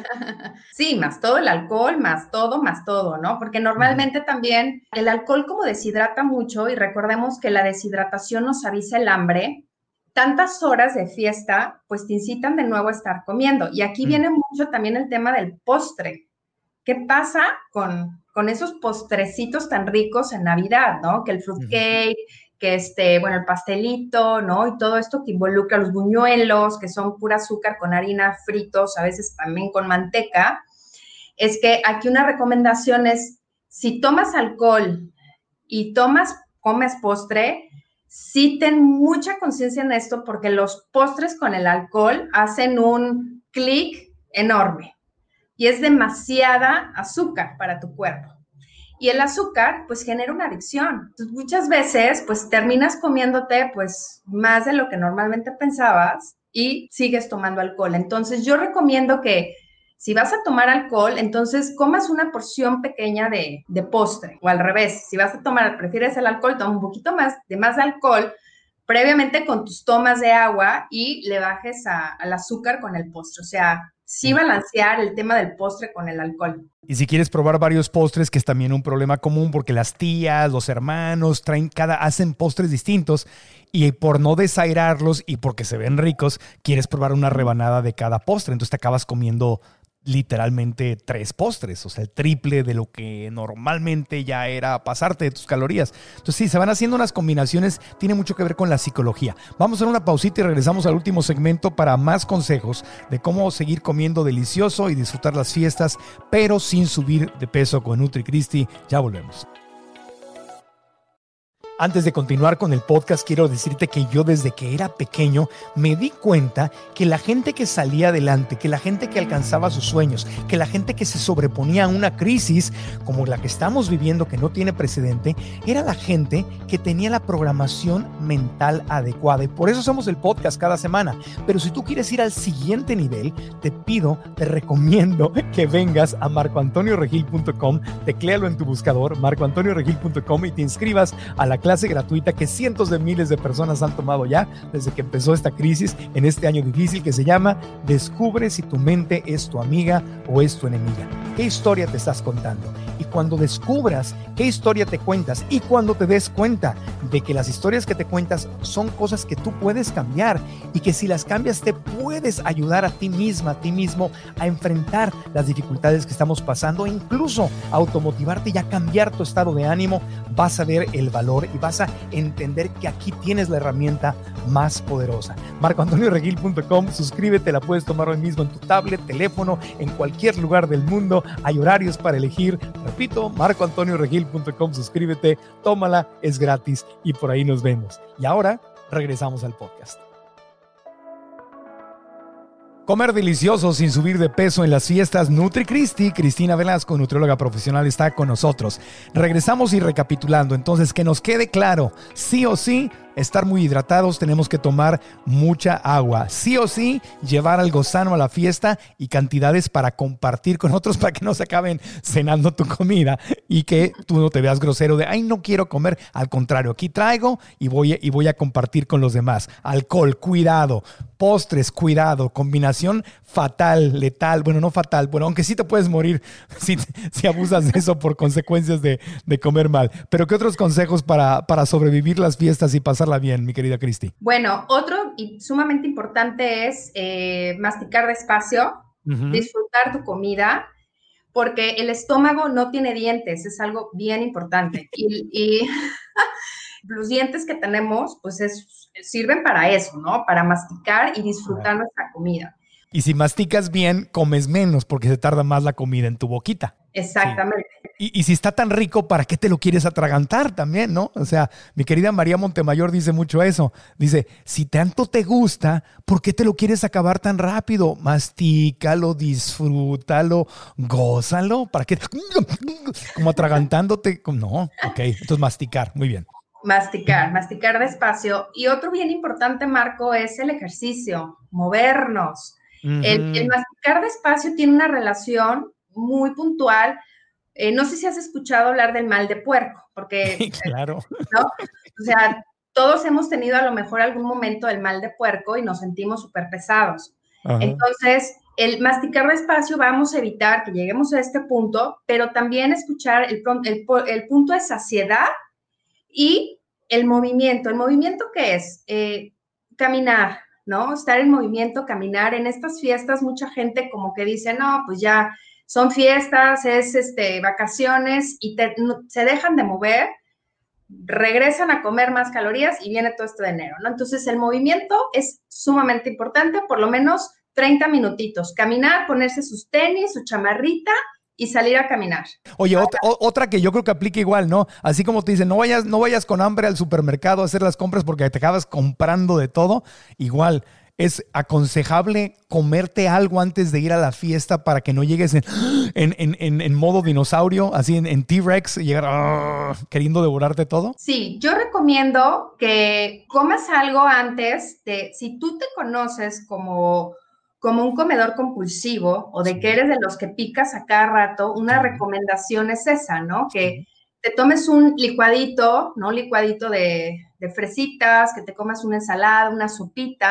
Sí, más todo el alcohol, más todo, más todo, ¿no? Porque normalmente uh-huh. también el alcohol como deshidrata mucho y recordemos que la deshidratación nos avisa el hambre. Tantas horas de fiesta, pues te incitan de nuevo a estar comiendo. Y aquí uh-huh. viene mucho también el tema del postre. ¿Qué pasa con, con esos postrecitos tan ricos en Navidad, ¿no? Que el fruitcake, uh-huh. que este, bueno, el pastelito, ¿no? Y todo esto que involucra los buñuelos, que son pura azúcar con harina, fritos, a veces también con manteca. Es que aquí una recomendación es, si tomas alcohol y tomas, comes postre, sí ten mucha conciencia en esto, porque los postres con el alcohol hacen un clic enorme y es demasiada azúcar para tu cuerpo. Y el azúcar, pues, genera una adicción. Entonces, muchas veces, pues, terminas comiéndote, pues, más de lo que normalmente pensabas y sigues tomando alcohol. Entonces, yo recomiendo que si vas a tomar alcohol, entonces comas una porción pequeña de, de postre. O al revés, si vas a tomar, prefieres el alcohol, toma un poquito más de más de alcohol previamente con tus tomas de agua y le bajes a, al azúcar con el postre. O sea, sí balancear el tema del postre con el alcohol. Y si quieres probar varios postres, que es también un problema común, porque las tías, los hermanos, traen cada, hacen postres distintos, y por no desairarlos y porque se ven ricos, quieres probar una rebanada de cada postre, entonces te acabas comiendo literalmente tres postres, o sea, el triple de lo que normalmente ya era pasarte de tus calorías. Entonces sí, se van haciendo unas combinaciones, tiene mucho que ver con la psicología. Vamos a hacer una pausita y regresamos al último segmento para más consejos de cómo seguir comiendo delicioso y disfrutar las fiestas, pero sin subir de peso con NutriCristi. Ya volvemos. Antes de continuar con el podcast, quiero decirte que yo desde que era pequeño me di cuenta que la gente que salía adelante, que la gente que alcanzaba sus sueños, que la gente que se sobreponía a una crisis como la que estamos viviendo, que no tiene precedente, era la gente que tenía la programación mental adecuada. Y por eso hacemos el podcast cada semana. Pero si tú quieres ir al siguiente nivel, te pido, te recomiendo que vengas a marco antonio regil punto com, tecléalo en tu buscador, marco antonio regil punto com, y te inscribas a la clase gratuita que cientos de miles de personas han tomado ya desde que empezó esta crisis en este año difícil, que se llama Descubre si tu mente es tu amiga o es tu enemiga. ¿Qué historia te estás contando? Y cuando descubras qué historia te cuentas y cuando te des cuenta de que las historias que te cuentas son cosas que tú puedes cambiar y que si las cambias te puedes ayudar a ti misma, a ti mismo a enfrentar las dificultades que estamos pasando e incluso a automotivarte y a cambiar tu estado de ánimo, vas a ver el valor y vas a entender que aquí tienes la herramienta más poderosa. marco antonio regil punto com, suscríbete, la puedes tomar hoy mismo en tu tablet, teléfono, en cualquier lugar del mundo. Hay horarios para elegir. Repito, marco antonio regil punto com, suscríbete, tómala, es gratis y por ahí nos vemos. Y ahora regresamos al podcast. Comer delicioso sin subir de peso en las fiestas. NutriCristi, Cristina Velasco, nutrióloga profesional, está con nosotros. Regresamos y recapitulando. Entonces, que nos quede claro, sí o sí, estar muy hidratados, tenemos que tomar mucha agua. Sí o sí, llevar algo sano a la fiesta y cantidades para compartir con otros para que no se acaben cenando tu comida y que tú no te veas grosero de, ay, no quiero comer. Al contrario, aquí traigo y voy, y voy a compartir con los demás. Alcohol, cuidado. Postres, cuidado. Combinación fatal, letal. Bueno, no fatal. Bueno, aunque sí te puedes morir si, si abusas de eso por consecuencias de, de comer mal. Pero ¿qué otros consejos para, para sobrevivir las fiestas y pasarla bien, mi querida Cristi? Bueno, otro y sumamente importante es eh, masticar despacio, uh-huh. disfrutar tu comida, porque el estómago no tiene dientes, es algo bien importante. Y, y los dientes que tenemos, pues es, sirven para eso, ¿no? Para masticar y disfrutar right. nuestra comida. Y si masticas bien, comes menos porque se tarda más la comida en tu boquita. Exactamente. Sí. Y, y si está tan rico, ¿para qué te lo quieres atragantar también, no? O sea, mi querida María Montemayor dice mucho eso. Dice, si tanto te gusta, ¿por qué te lo quieres acabar tan rápido? Mastícalo, disfrútalo, gózalo. ¿Para qué? Como atragantándote. No, ok. Entonces masticar, muy bien. Masticar, masticar despacio. Y otro bien importante, Marco, es el ejercicio, movernos. Uh-huh. El, el masticar despacio tiene una relación muy puntual. Eh, no sé si has escuchado hablar del mal de puerco, porque, claro. ¿no? O sea, todos hemos tenido a lo mejor algún momento del mal de puerco y nos sentimos súper pesados. Uh-huh. Entonces, el masticar despacio vamos a evitar que lleguemos a este punto, pero también escuchar el, el, el punto de saciedad y el movimiento. ¿El movimiento qué es? Eh, caminar, ¿no? Estar en movimiento, caminar. En estas fiestas mucha gente como que dice, no, pues ya son fiestas, es este, vacaciones y te, no, se dejan de mover, regresan a comer más calorías y viene todo esto de enero, ¿no? Entonces el movimiento es sumamente importante, por lo menos treinta minutitos. Caminar, ponerse sus tenis, su chamarrita y salir a caminar. Oye, otra, otra que yo creo que aplica igual, ¿no? Así como te dicen, no vayas, no vayas con hambre al supermercado a hacer las compras porque te acabas comprando de todo. Igual, es aconsejable comerte algo antes de ir a la fiesta para que no llegues en, en, en, en, en modo dinosaurio, así en, en T-Rex, y llegar uh, queriendo devorarte todo. Sí, yo recomiendo que comas algo antes de, si tú te conoces como... como un comedor compulsivo o de que eres de los que picas a cada rato, una recomendación es esa, ¿no? Que te tomes un licuadito, ¿no? Un licuadito de, de fresitas, que te comas una ensalada, una sopita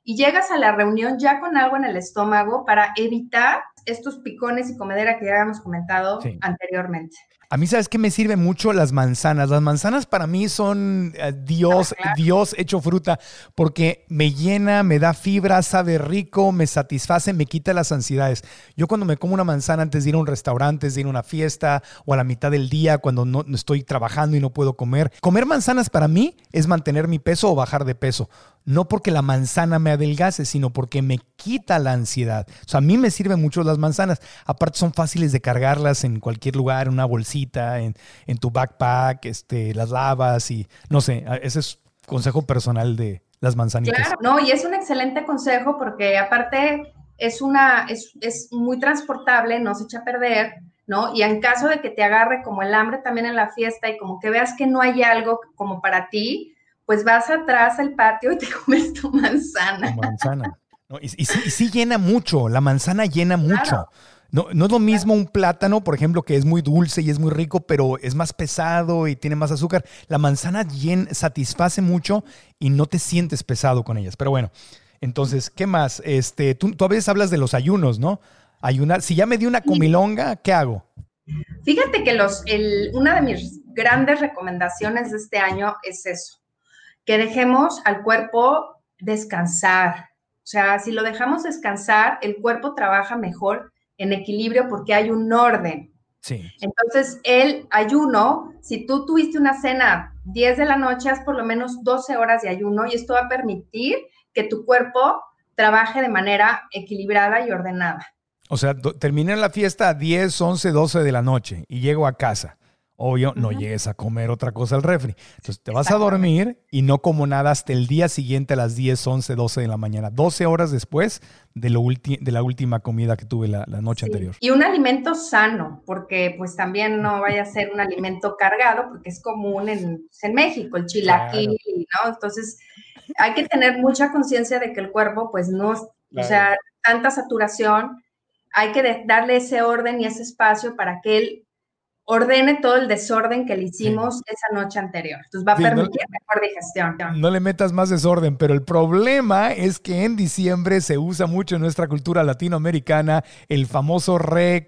y llegas a la reunión ya con algo en el estómago para evitar estos picones y comedera que ya habíamos comentado sí. anteriormente. A mí, ¿sabes qué me sirve mucho? Las manzanas. Las manzanas para mí son uh, Dios, ah, claro. Dios hecho fruta, porque me llena, me da fibra, sabe rico, me satisface, me quita las ansiedades. Yo cuando me como una manzana antes de ir a un restaurante, antes de ir a una fiesta o a la mitad del día cuando no, no estoy trabajando y no puedo comer, comer manzanas para mí es mantener mi peso o bajar de peso. No porque la manzana me adelgace, sino porque me quita la ansiedad. O sea, a mí me sirven mucho las manzanas. Aparte son fáciles de cargarlas en cualquier lugar, en una bolsita, en, en tu backpack, este, las lavas y no sé, ese es consejo personal de las manzanitas. Claro, no, y es un excelente consejo porque aparte es, una, es, es muy transportable, no se echa a perder, ¿no? Y en caso de que te agarre como el hambre también en la fiesta y como que veas que no hay algo como para ti, pues vas atrás al patio y te comes tu manzana. Tu manzana. No, y, y, sí, y sí llena mucho, la manzana llena mucho. Claro. No, no es lo mismo un plátano, por ejemplo, que es muy dulce y es muy rico, pero es más pesado y tiene más azúcar. La manzana llen, satisface mucho y no te sientes pesado con ellas. Pero bueno, entonces, ¿qué más? Este, tú, tú a veces hablas de los ayunos, ¿no? Ayunar. Si ya me di una comilonga, ¿qué hago? Fíjate que los, el, una de mis grandes recomendaciones de este año es eso. Que dejemos al cuerpo descansar. O sea, si lo dejamos descansar, el cuerpo trabaja mejor en equilibrio porque hay un orden. Sí. Entonces, el ayuno, si tú tuviste una cena diez de la noche, haz por lo menos doce horas de ayuno y esto va a permitir que tu cuerpo trabaje de manera equilibrada y ordenada. O sea, terminé la fiesta a diez, once, doce de la noche y llego a casa. Obvio, no uh-huh. llegues a comer otra cosa al refri. Entonces te vas a dormir y no como nada hasta el día siguiente a las diez, once, doce de la mañana. doce horas después de, lo ulti- de la última comida que tuve la, la noche sí. anterior. Y un alimento sano, porque pues también no vaya a ser un alimento cargado, porque es común en, en México, el chilaquil, claro. ¿no? Entonces hay que tener mucha conciencia de que el cuerpo pues no, claro. o sea, tanta saturación, hay que de- darle ese orden y ese espacio para que él ordene todo el desorden que le hicimos sí. esa noche anterior. Entonces va a sí, permitir no, mejor digestión. No le metas más desorden, pero el problema es que en diciembre se usa mucho en nuestra cultura latinoamericana el famoso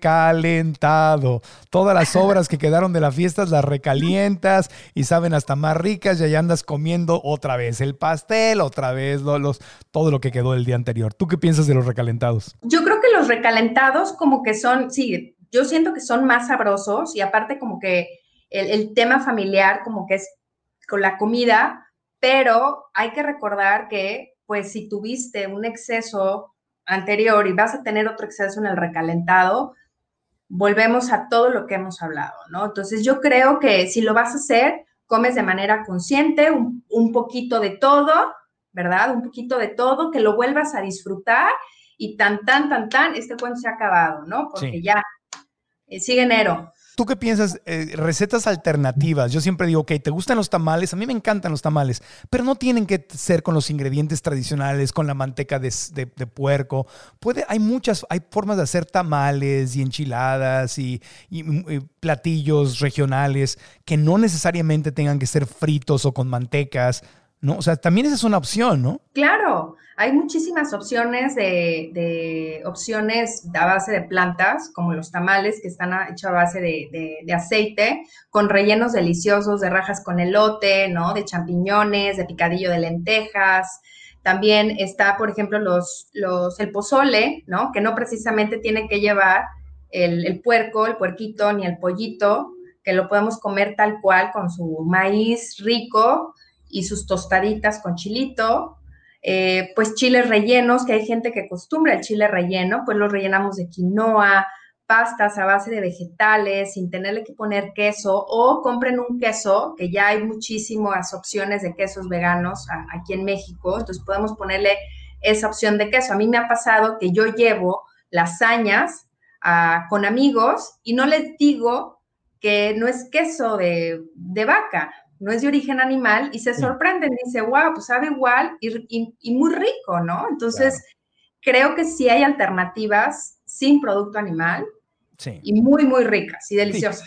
recalentado. Todas las sobras que quedaron de las fiestas las recalientas y saben hasta más ricas y ahí andas comiendo otra vez el pastel, otra vez los, los, todo lo que quedó del día anterior. ¿Tú qué piensas de los recalentados? Yo creo que los recalentados como que son, sí, yo siento que son más sabrosos y aparte como que el, el tema familiar como que es con la comida, pero hay que recordar que pues si tuviste un exceso anterior y vas a tener otro exceso en el recalentado, volvemos a todo lo que hemos hablado, ¿no? Entonces yo creo que si lo vas a hacer, comes de manera consciente, un, un poquito de todo, ¿verdad? Un poquito de todo, que lo vuelvas a disfrutar y tan, tan, tan, tan, este cuento se ha acabado, ¿no? Porque sí. ya eh, sigue enero. ¿Tú qué piensas? Eh, recetas alternativas. Yo siempre digo, ok, ¿te gustan los tamales? A mí me encantan los tamales, pero no tienen que ser con los ingredientes tradicionales, con la manteca de, de, de puerco. Puede, hay muchas, hay formas de hacer tamales y enchiladas y, y, y platillos regionales que no necesariamente tengan que ser fritos o con mantecas, ¿no? O sea, también esa es una opción, ¿no? Claro, hay muchísimas opciones de, de opciones a base de plantas, como los tamales que están hechos a base de, de, de aceite, con rellenos deliciosos de rajas con elote, ¿no? De champiñones, de picadillo de lentejas. También está, por ejemplo, los, los, el pozole, ¿no? Que no precisamente tiene que llevar el, el puerco, el puerquito, ni el pollito, que lo podemos comer tal cual con su maíz rico y sus tostaditas con chilito. Eh, pues chiles rellenos, que hay gente que acostumbra el chile relleno, pues los rellenamos de quinoa, pastas a base de vegetales, sin tenerle que poner queso, o compren un queso, que ya hay muchísimas opciones de quesos veganos a, aquí en México, entonces podemos ponerle esa opción de queso. A mí me ha pasado que yo llevo lasañas uh, con amigos y no les digo que no es queso de, de vaca, no es de origen animal, y se sorprenden, y dice, wow, pues sabe igual y, y, y muy rico, ¿no? Entonces, claro. Creo que sí hay alternativas sin producto animal, sí. Y muy, muy ricas y deliciosas. Sí.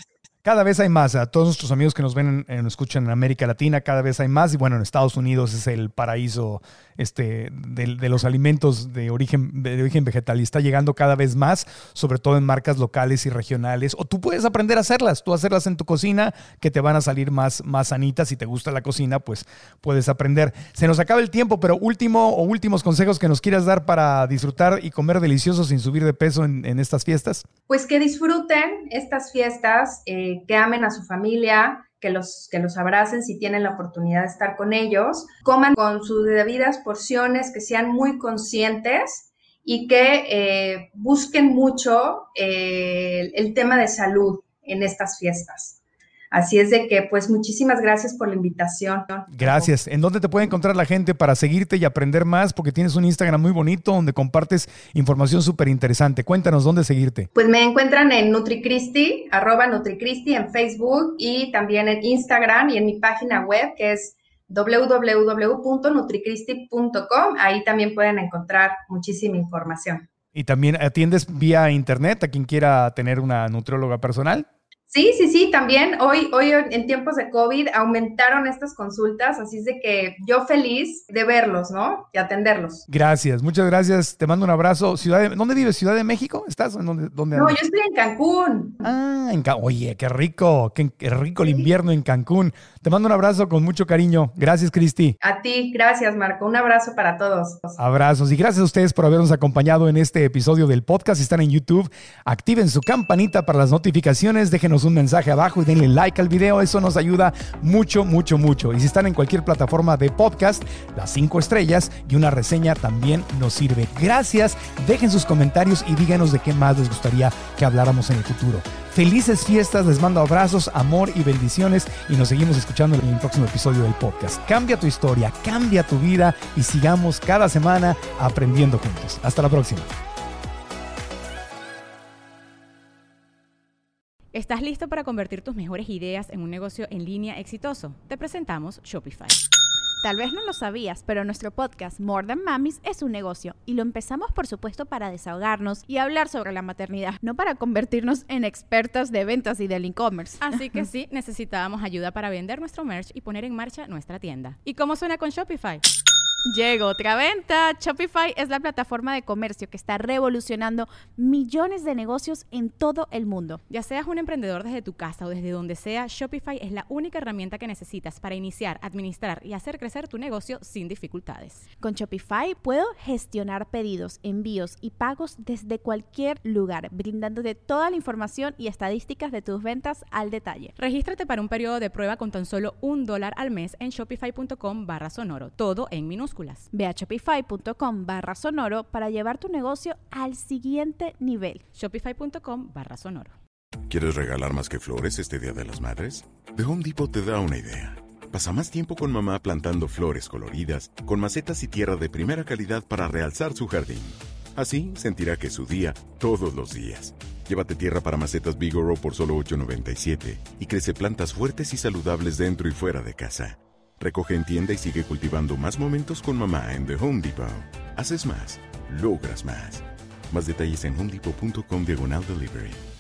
Cada vez hay más. A todos nuestros amigos que nos ven, en, nos escuchan en América Latina, cada vez hay más. Y bueno, en Estados Unidos es el paraíso este, de, de los alimentos de origen, de origen vegetal y está llegando cada vez más, sobre todo en marcas locales y regionales. O tú puedes aprender a hacerlas, tú hacerlas en tu cocina, que te van a salir más, más sanitas. Si te gusta la cocina, pues puedes aprender. Se nos acaba el tiempo, pero último o últimos consejos que nos quieras dar para disfrutar y comer delicioso sin subir de peso en, en estas fiestas. Pues que disfruten estas fiestas, eh, que amen a su familia, que los, que los abracen si tienen la oportunidad de estar con ellos, coman con sus debidas porciones, que sean muy conscientes y que eh, busquen mucho eh, el, el tema de salud en estas fiestas. Así es de que, pues, muchísimas gracias por la invitación. Gracias. ¿En dónde te puede encontrar la gente para seguirte y aprender más? Porque tienes un Instagram muy bonito donde compartes información súper interesante. Cuéntanos dónde seguirte. Pues me encuentran en NutriCristi, arroba NutriCristi en Facebook y también en Instagram y en mi página web que es doble u doble u doble u punto nutricristi punto com. Ahí también pueden encontrar muchísima información. ¿Y también atiendes vía internet a quien quiera tener una nutrióloga personal? Sí, sí, sí, también hoy, hoy en tiempos de COVID aumentaron estas consultas, así es de que yo feliz de verlos, ¿no? Y atenderlos. Gracias, muchas gracias. Te mando un abrazo. Ciudad de, ¿dónde vives? ¿Ciudad de México? ¿Estás? ¿En dónde, dónde no, yo estoy en Cancún. Ah, en Cancún. Oye, qué rico, qué, qué rico el invierno en Cancún. Te mando un abrazo con mucho cariño. Gracias, Cristi. A ti, gracias, Marco. Un abrazo para todos. Abrazos y gracias a ustedes por habernos acompañado en este episodio del podcast. Si están en YouTube, activen su campanita para las notificaciones, déjenos un mensaje abajo y denle like al video. Eso nos ayuda mucho, mucho, mucho. Y si están en cualquier plataforma de podcast, las cinco estrellas y una reseña también nos sirve. Gracias. Dejen sus comentarios y díganos de qué más les gustaría que habláramos en el futuro. Felices fiestas, les mando abrazos, amor y bendiciones y nos seguimos escuchando en el próximo episodio del podcast. Cambia tu historia, cambia tu vida y sigamos cada semana aprendiendo juntos. Hasta la próxima. ¿Estás listo para convertir tus mejores ideas en un negocio en línea exitoso? Te presentamos Shopify. Tal vez no lo sabías, pero nuestro podcast More Than Mamis es un negocio y lo empezamos por supuesto para desahogarnos y hablar sobre la maternidad, no para convertirnos en expertas de ventas y del e-commerce. Así que sí, necesitábamos ayuda para vender nuestro merch y poner en marcha nuestra tienda. ¿Y cómo suena con Shopify? Llegó otra venta. Shopify es la plataforma de comercio que está revolucionando millones de negocios en todo el mundo. Ya seas un emprendedor desde tu casa o desde donde sea, Shopify es la única herramienta que necesitas para iniciar, administrar y hacer crecer tu negocio sin dificultades. Con Shopify puedo gestionar pedidos, envíos y pagos desde cualquier lugar, brindándote toda la información y estadísticas de tus ventas al detalle. Regístrate para un periodo de prueba con tan solo un dólar al mes en shopify.com barra sonoro, todo en minúsculas. Ve a shopify.com barra sonoro para llevar tu negocio al siguiente nivel. Shopify.com barra sonoro. ¿Quieres regalar más que flores este Día de las Madres? The Home Depot te da una idea. Pasa más tiempo con mamá plantando flores coloridas, con macetas y tierra de primera calidad para realzar su jardín. Así sentirá que es su día todos los días. Llévate tierra para macetas Vigoro por solo ocho noventa y siete y crece plantas fuertes y saludables dentro y fuera de casa. Recoge en tienda y sigue cultivando más momentos con mamá en The Home Depot. Haces más, logras más. Más detalles en homedepot.com diagonal delivery.